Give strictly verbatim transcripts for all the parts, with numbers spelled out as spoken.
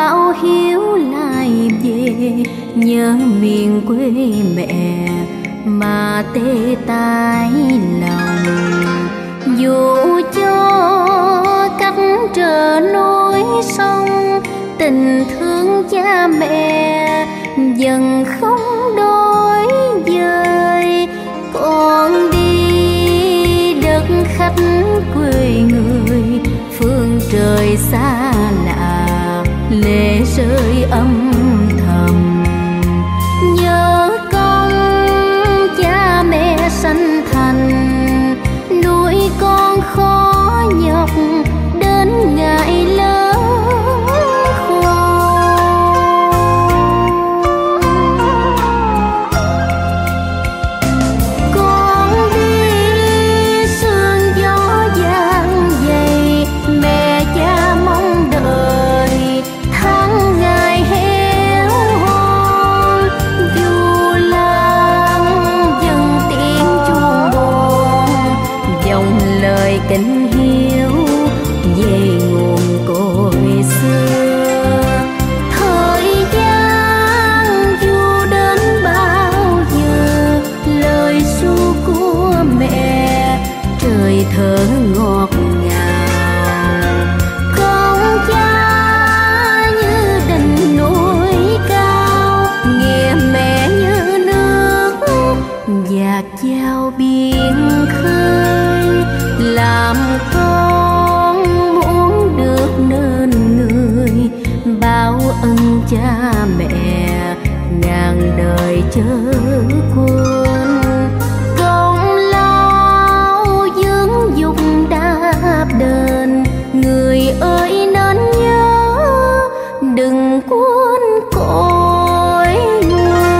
báo hiếu lại về, nhớ miền quê mẹ mà tê tái lòng. Dù cho cách trở núi sông, tình thương cha mẹ dần không đổi dời. Con đi đất khách quê người, phương trời xa lạ lệ rơi âm thầm. Nhớ công cha mẹ sanh thành, nuôi con khó nhọc đến ngày lớn khôn. Con đi sương gió giăng dày, mẹ cha mong đợi tháng ngày héo hon. Du lan dần tiếng chuông buồn, dòng lời kính hiếu về nguồn cội xưa. Thời gian dù đến bao giờ, lời ru của mẹ trời thở ngọt ngào. Con cha như đỉnh núi cao, nghe mẹ như nước dạt vào biển khơi. Làm con muốn được nên người, bao ân cha mẹ ngàn đời chớ quên. Công lao dưỡng dục đáp đền, người ơi nên nhớ đừng quên cội nguồn.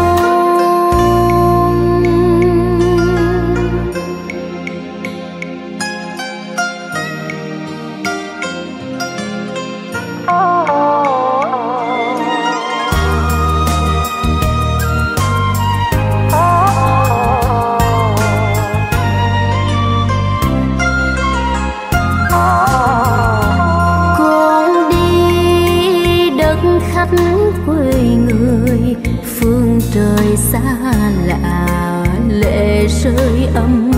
Con đi đất khách quê người, phương trời xa lạ lệ rơi âm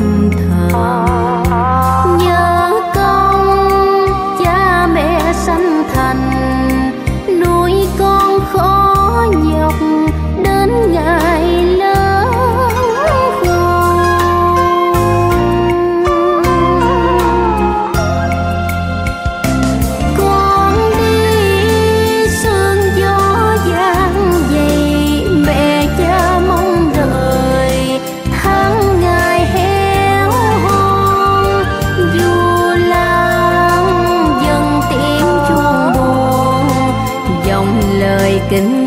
thầm. Nhớ công cha mẹ sanh thành, nuôi con khó nhọc đến ngày lớn khôn. Con đi sương gió giăng dày, mẹ cha mong đợi tháng ngày héo hon. Du lan dần tiếng chuông buồn, dòng lời kính